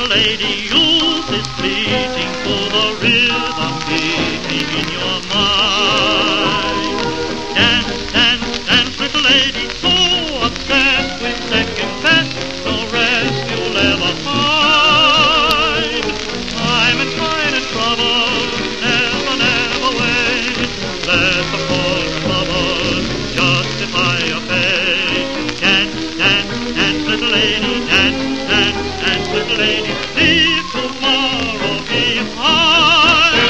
lady, youth is fleeting, for the rhythm beating in your mind. Dance, dance, dance, little lady, so obsessed with second best, no rest you'll ever find. Time and tide and trouble, never, never wait. Let the cold trouble justify your fate. Dance, dance, dance, little lady, dance, dance, dance, little lady, leave tomorrow behind.